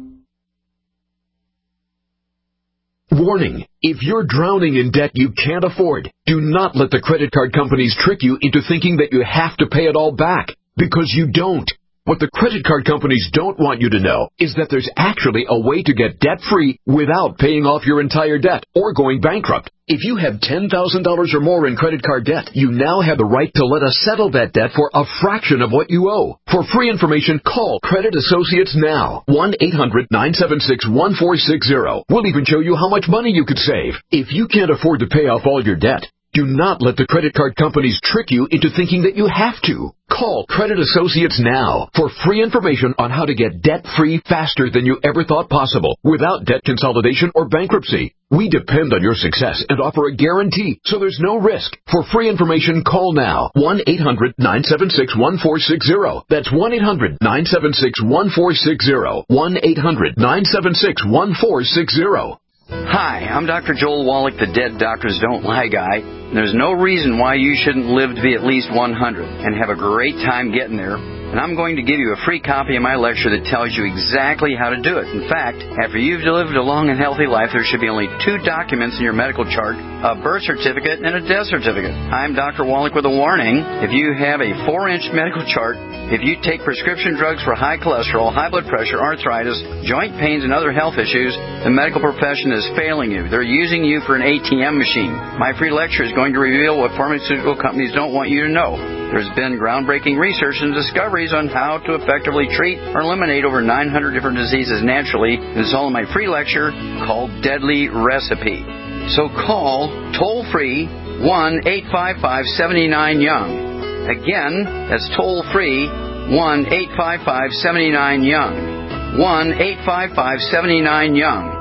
Warning, if you're drowning in debt you can't afford, do not let the credit card companies trick you into thinking that you have to pay it all back, because you don't. What the credit card companies don't want you to know is that there's actually a way to get debt-free without paying off your entire debt or going bankrupt. If you have ten thousand dollars or more in credit card debt, you now have the right to let us settle that debt for a fraction of what you owe. For free information, call Credit Associates now. one eight hundred, nine seven six, one four six zero. We'll even show you how much money you could save. If you can't afford to pay off all your debt, do not let the credit card companies trick you into thinking that you have to. Call Credit Associates now for free information on how to get debt-free faster than you ever thought possible without debt consolidation or bankruptcy. We depend on your success and offer a guarantee, so there's no risk. For free information, call now. one eight hundred, nine seven six, one four six zero. That's one eight hundred, nine seven six, one four six zero. one eight hundred, nine seven six, one four six zero. Hi, I'm Doctor Joel Wallach, the Dead Doctors Don't Lie guy. There's no reason why you shouldn't live to be at least one hundred and have a great time getting there. And I'm going to give you a free copy of my lecture that tells you exactly how to do it. In fact, after you've lived a long and healthy life, there should be only two documents in your medical chart, a birth certificate and a death certificate. I'm Doctor Wallach with a warning. If you have a four-inch medical chart, if you take prescription drugs for high cholesterol, high blood pressure, arthritis, joint pains, and other health issues, the medical profession is failing you. They're using you for an A T M machine. My free lecture is going to reveal what pharmaceutical companies don't want you to know. There's been groundbreaking research and discoveries on how to effectively treat or eliminate over nine hundred different diseases naturally. It's all in my free lecture called Deadly Recipe. So call toll-free one eight five five, seven nine, young. Again, that's toll-free one eight five five, seven nine, young. one eight five five, seven nine, young.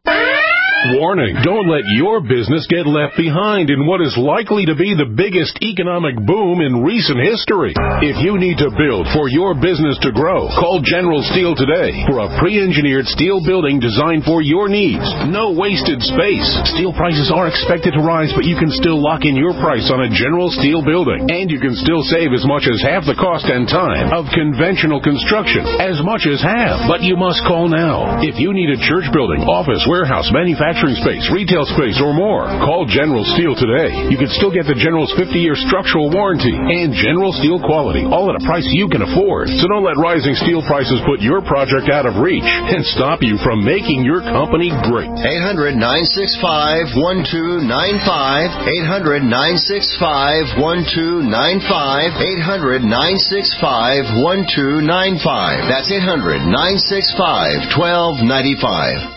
Warning, don't let your business get left behind in what is likely to be the biggest economic boom in recent history. If you need to build for your business to grow, call General Steel today for a pre-engineered steel building designed for your needs. No wasted space. Steel prices are expected to rise, but you can still lock in your price on a General Steel building. And you can still save as much as half the cost and time of conventional construction. As much as half. But you must call now. If you need a church building, office, warehouse, manufacturing space, retail space, or more, call General Steel today. You can still get the General's fifty-year structural warranty and General Steel quality, all at a price you can afford. So don't let rising steel prices put your project out of reach and stop you from making your company great. eight hundred, nine six five, one two nine five. eight hundred, nine six five, one two nine five. eight hundred, nine six five, one two nine five. That's eight hundred, nine six five, one two nine five.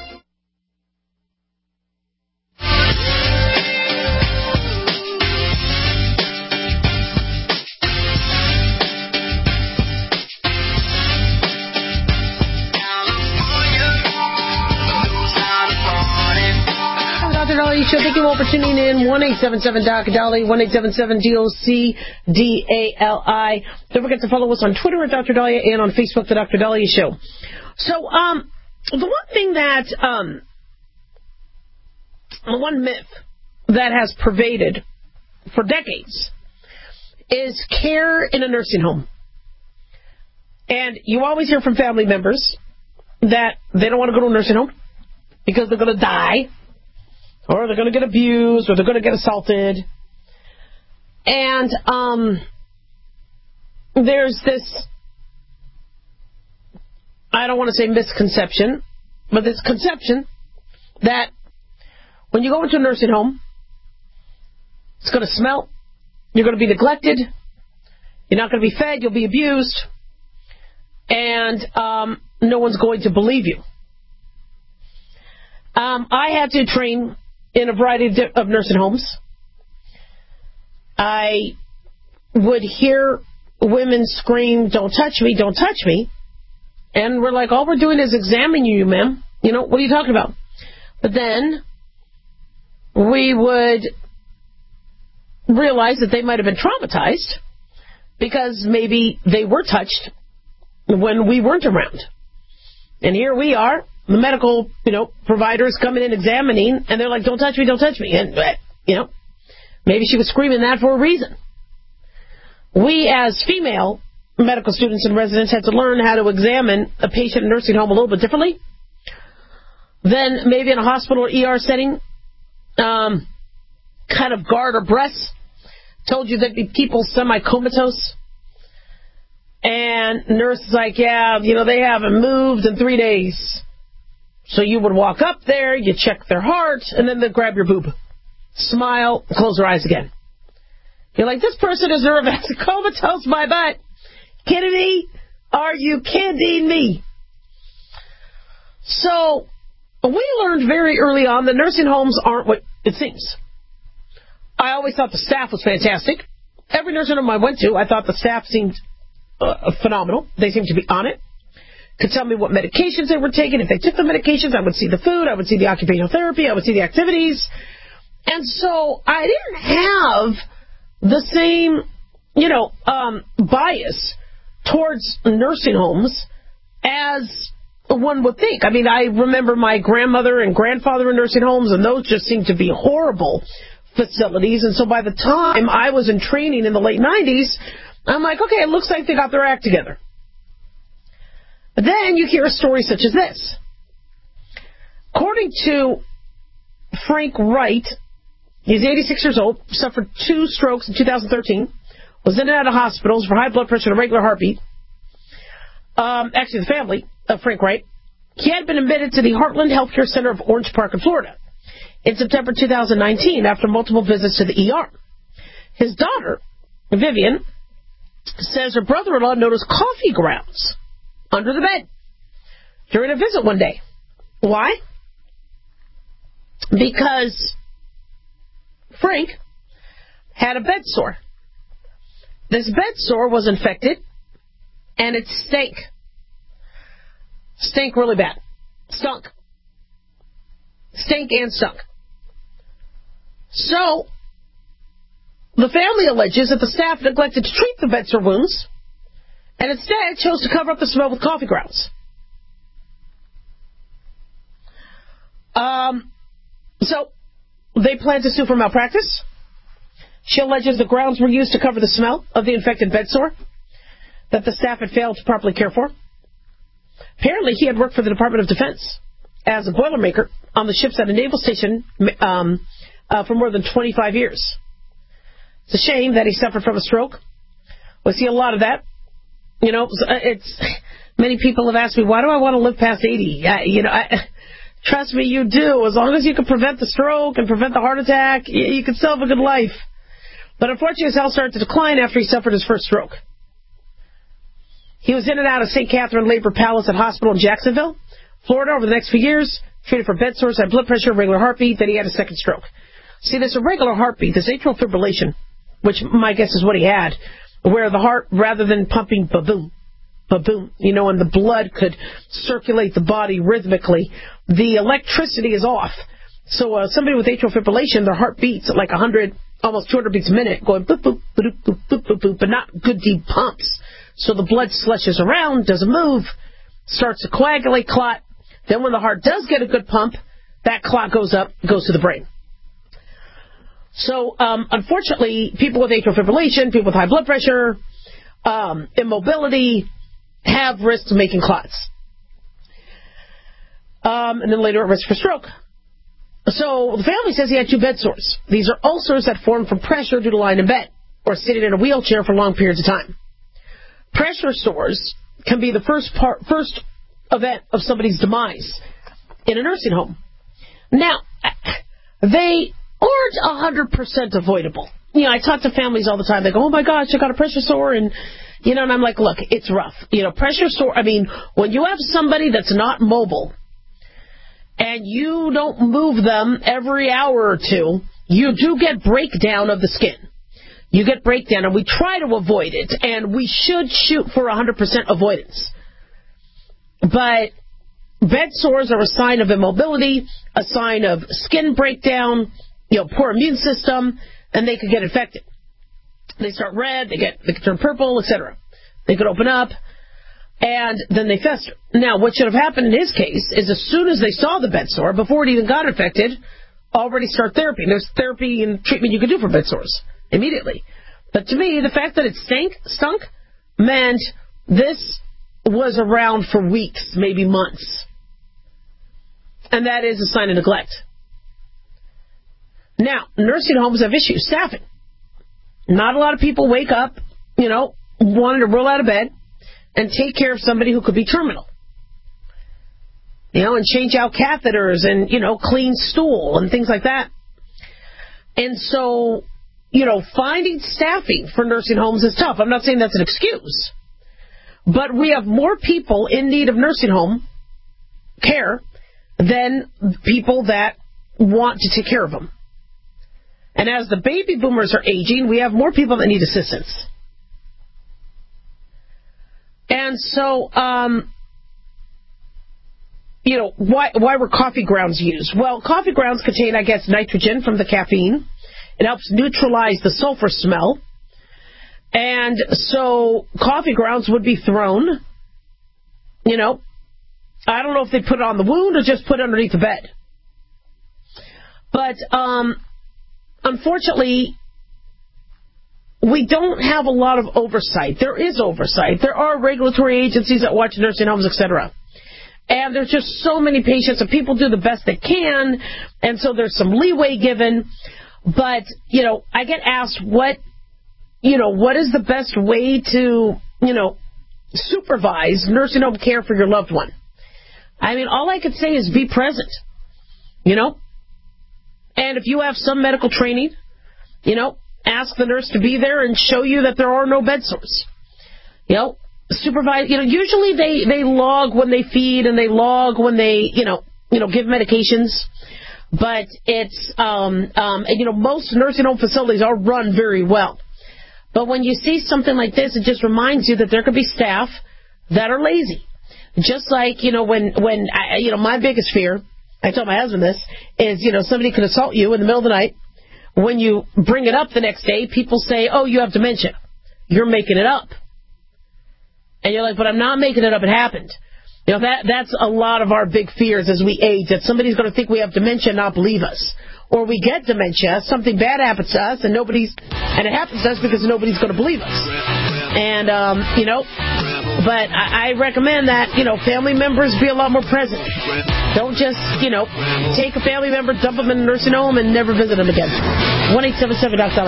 Show. Thank you all for tuning in. one eight seven seven D O C Dolly, one eight seven seven D O C D A L I. Don't forget to follow us on Twitter at Doctor Dahlia and on Facebook, The Doctor Dahlia Show. So, um, the one thing that, um, the one myth that has pervaded for decades is care in a nursing home. And you always hear from family members that they don't want to go to a nursing home because they're going to die, or they're going to get abused, or they're going to get assaulted. And um, there's this, I don't want to say misconception, but this conception that when you go into a nursing home, It's going to smell. You're going to be neglected. You're not going to be fed. You'll be abused. And um, no one's going to believe you. Um, I had to train in a variety of, di- of nursing homes. I would hear women scream, "Don't touch me, don't touch me." And we're like, all we're doing is examining you, ma'am. You know, what are you talking about? But then we would realize that they might have been traumatized because maybe they were touched when we weren't around. And here we are, the medical, you know, providers coming in examining, and they're like, "Don't touch me, don't touch me." And, you know, maybe she was screaming that for a reason. We, as female medical students and residents, had to learn how to examine a patient in a nursing home a little bit differently than maybe in a hospital or E R setting. Um, kind of guard our breaths. Told you there'd be people semi-comatose. And nurse is like, "Yeah, you know, they haven't moved in three days. So you would walk up there, you check their heart, and then they'd grab your boob. Smile, close their eyes again. You're like, this person is nervous, comatose my butt. Kidding me? Are you kidding me? So we learned very early on that nursing homes aren't what it seems. I always thought the staff was fantastic. Every nursing home I went to, I thought the staff seemed uh, phenomenal. They seemed to be on it. Could tell me what medications they were taking. If they took the medications, I would see the food. I would see the occupational therapy. I would see the activities. And so I didn't have the same, you know, um, bias towards nursing homes as one would think. I mean, I remember my grandmother and grandfather in nursing homes, and those just seemed to be horrible facilities. And so by the time I was in training in the late nineties, I'm like, okay, it looks like they got their act together. But then you hear a story such as this. According to Frank Wright, he's eighty-six years old, suffered two strokes in two thousand thirteen, was in and out of hospitals for high blood pressure and a regular heartbeat. Um, actually, the family of Frank Wright. He had been admitted to the Heartland Healthcare Center of Orange Park in Florida in September two thousand nineteen after multiple visits to the E R. His daughter, Vivian, says her brother-in-law noticed coffee grounds under the bed during a visit one day. Why? Because Frank had a bed sore. This bed sore was infected, and it stank. Stank really bad. Stunk. Stank and stunk. So, the family alleges that the staff neglected to treat the bed sore wounds, and instead chose to cover up the smell with coffee grounds. Um, so, they plan to sue for malpractice. She alleges the grounds were used to cover the smell of the infected bed sore that the staff had failed to properly care for. Apparently, he had worked for the Department of Defense as a boilermaker on the ships at a naval station um, uh, for more than twenty-five years. It's a shame that he suffered from a stroke. We see a lot of that. You know, it's many people have asked me, why do I want to live past eighty? I, you know, I, trust me, you do. As long as you can prevent the stroke and prevent the heart attack, you, you can still have a good life. But unfortunately, his health started to decline after he suffered his first stroke. He was in and out of Saint Catherine Labor Palace and Hospital in Jacksonville, Florida, over the next few years, treated for bed sores, had blood pressure, regular heartbeat, then he had a second stroke. See, this irregular heartbeat, this atrial fibrillation, which my guess is what he had, where the heart, rather than pumping ba-boom, ba-boom, you know, and the blood could circulate the body rhythmically, the electricity is off. So uh, somebody with atrial fibrillation, their heart beats at like one hundred, almost two hundred beats a minute, going boop, boop, boop, boop, boop, boop, boop, but not good deep pumps. So the blood slushes around, doesn't move, starts to coagulate, clot. Then when the heart does get a good pump, that clot goes up, goes to the brain. So, um, unfortunately, people with atrial fibrillation, people with high blood pressure, um, immobility, have risks of making clots. Um, and then later at risk for stroke. So the family says he had two bed sores. These are ulcers that form from pressure due to lying in bed or sitting in a wheelchair for long periods of time. Pressure sores can be the first part, first event of somebody's demise in a nursing home. Now, they aren't one hundred percent avoidable. You know, I talk to families all the time. They go, oh, my gosh, I got a pressure sore. And, you know, and I'm like, look, it's rough. You know, pressure sore, I mean, when you have somebody that's not mobile and you don't move them every hour or two, you do get breakdown of the skin. You get breakdown, and we try to avoid it, and we should shoot for one hundred percent avoidance. But bed sores are a sign of immobility, a sign of skin breakdown, you know, poor immune system, and they could get infected. They start red, they get they can turn purple, et cetera. They could open up, and then they fester. Now, what should have happened in his case is as soon as they saw the bed sore, before it even got infected, already start therapy. And there's therapy and treatment you can do for bed sores immediately. But to me, the fact that it stank, stunk meant this was around for weeks, maybe months. And that is a sign of neglect. Now, nursing homes have issues. Staffing. Not a lot of people wake up, you know, wanting to roll out of bed and take care of somebody who could be terminal. You know, and change out catheters and, you know, clean stool and things like that. And so, you know, finding staffing for nursing homes is tough. I'm not saying that's an excuse. But we have more people in need of nursing home care than people that want to take care of them. And as the baby boomers are aging, we have more people that need assistance. And so, um, you know, why why were coffee grounds used? Well, coffee grounds contain, I guess, nitrogen from the caffeine. It helps neutralize the sulfur smell. And so coffee grounds would be thrown, you know, I don't know if they put it on the wound or just put it underneath the bed. But, um, unfortunately, we don't have a lot of oversight. There is oversight. There are regulatory agencies that watch nursing homes, et cetera. And there's just so many patients, and people do the best they can, and so there's some leeway given. But, you know, I get asked what, you know, what is the best way to, you know, supervise nursing home care for your loved one? I mean, all I could say is be present, you know? And if you have some medical training, you know, ask the nurse to be there and show you that there are no bed sores. You know, supervise, you know, usually they, they log when they feed and they log when they, you know, you know, give medications. But it's, um, um, and, you know, most nursing home facilities are run very well. But when you see something like this, it just reminds you that there could be staff that are lazy. Just like, you know, when, when I, you know, my biggest fear, I told my husband this, is, you know, somebody could assault you in the middle of the night. When you bring it up the next day, people say, oh, you have dementia. You're making it up. And you're like, but I'm not making it up. It happened. You know, that that's a lot of our big fears as we age, that somebody's going to think we have dementia and not believe us. Or we get dementia, something bad happens to us, and nobody's, and it happens to us because nobody's going to believe us. And, um, you know, but I, I recommend that, you know, family members be a lot more present. Don't just, you know, take a family member, dump them in a nursing home, and never visit them again. one eight seven seven Doc Dolly.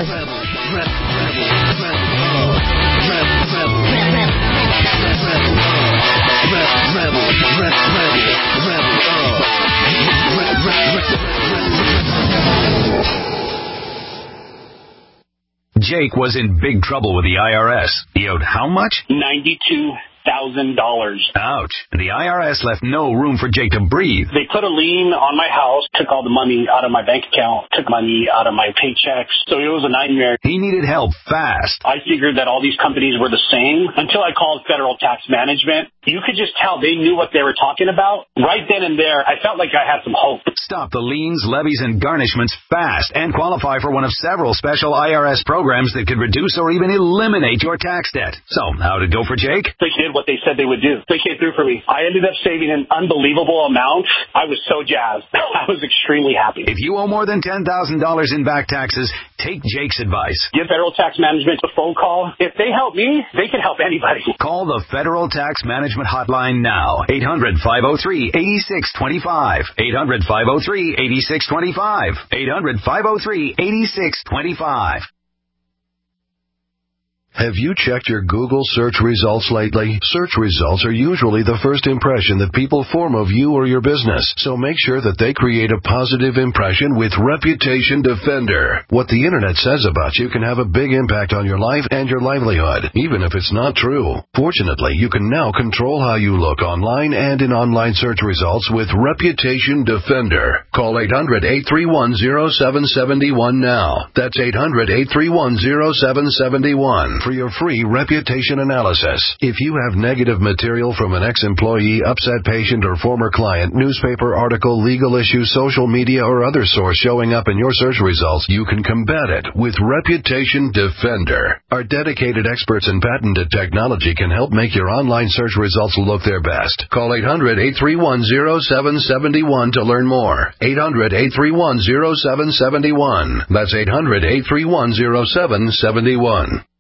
Jake was in big trouble with the I R S. He owed how much? ninety-two thousand dollars. Ouch. And the I R S left no room for Jake to breathe. They put a lien on my house, took all the money out of my bank account, took money out of my paychecks. So it was a nightmare. He needed help fast. I figured that all these companies were the same until I called Federal Tax Management. You could just tell they knew what they were talking about. Right then and there, I felt like I had some hope. Stop the liens, levies, and garnishments fast and qualify for one of several special I R S programs that could reduce or even eliminate your tax debt. So, how'd it go for Jake? They did what they said they would do. They came through for me. I ended up saving an unbelievable amount. I was so jazzed. I was extremely happy. If you owe more than ten thousand dollars in back taxes, take Jake's advice. Give Federal Tax Management a phone call. If they help me, they can help anybody. Call the Federal Tax Management Hotline now. eight hundred, five oh three, eight six two five. eight hundred, five oh three, eight six two five. eight hundred, five oh three, eight six two five. Have you checked your Google search results lately? Search results are usually the first impression that people form of you or your business, so make sure that they create a positive impression with Reputation Defender. What the internet says about you can have a big impact on your life and your livelihood, even if it's not true. Fortunately, you can now control how you look online and in online search results with Reputation Defender. Call eight hundred, eight three one, zero seven seven one now. That's eight hundred, eight three one, zero seven seven one. For your free reputation analysis. If you have negative material from an ex-employee, upset patient, or former client, newspaper article, legal issue, social media, or other source showing up in your search results, you can combat it with Reputation Defender. Our dedicated experts in patented technology can help make your online search results look their best. Call eight hundred, eight three one, zero seven seven one to learn more. eight hundred, eight three one, zero seven seven one. That's eight hundred, eight three one, zero seven seven one.